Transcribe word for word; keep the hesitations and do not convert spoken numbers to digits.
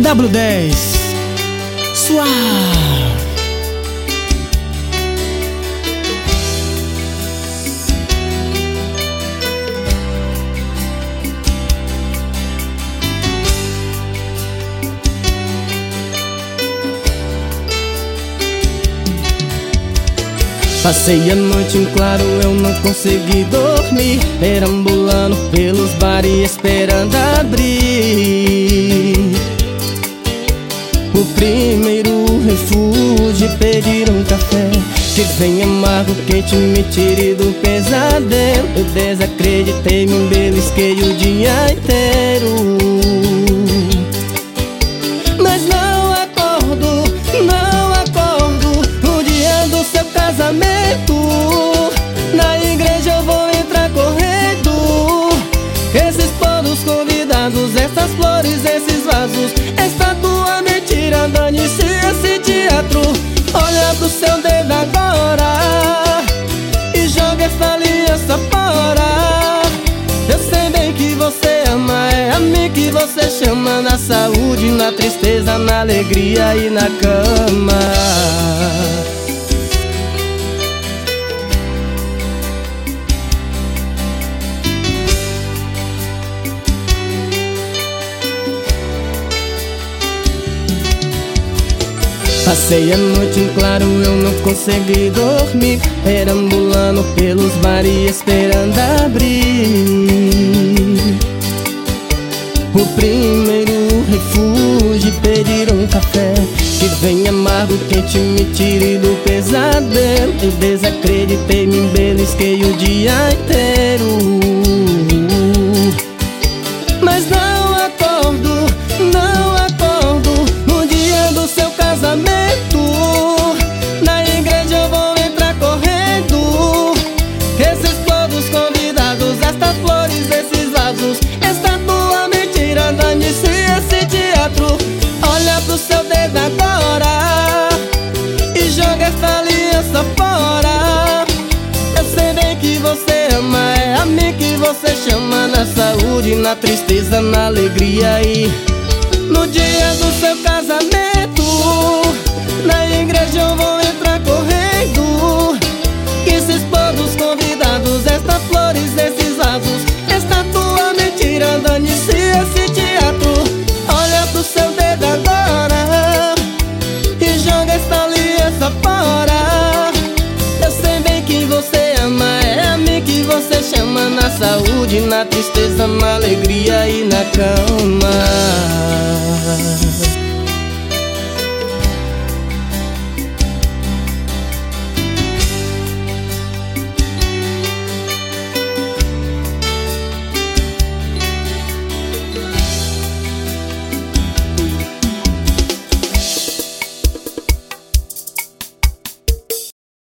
W dez Suave. Passei a noite em claro, eu não consegui dormir, perambulando pelos bares esperando abrir. O primeiro refúgio, pedir um café que venha amargo, quente, me tire do pesadelo. Eu desacreditei, me embelisquei o dia inteiro, mas não acordo, não acordo no dia do seu casamento. Na igreja eu vou entrar correndo, esses planos convidados, essas flores, esses vasos, esta tua mentira, dane-se esse teatro. Olha pro seu dedo agora e joga essa aliança fora. Eu sei bem que você ama, é a mim que você chama, na saúde, na tristeza, na alegria e na cama. Passei a noite em claro, eu não consegui dormir, perambulando pelos bares esperando abrir. O primeiro refúgio, pedir um café que venha amargo, quente, me tire do pesadelo. Eu desacreditei, me embelisquei o dia inteiro, mas não acordo, não acordo no dia do seu casamento. Na igreja eu vou entrar correndo, esses todos convidados, estas flores, esses vasos, esta tua mentira, dane-se esse teatro. Olha pro seu dedo agora e joga essa aliança fora. Eu sei bem que você ama, é a mim que você chama, na saúde, na tristeza, na alegria e no dia do seu casamento. Na igreja eu vou entrar correndo, esses povos convidados, estas flores, esses vasos, esta tua mentira, dane-se esse teatro. Olha pro seu dedo agora e joga essa aliança fora. Eu sei bem que você ama, é a mim que você chama, na saúde, na tristeza, na alegria e na cama.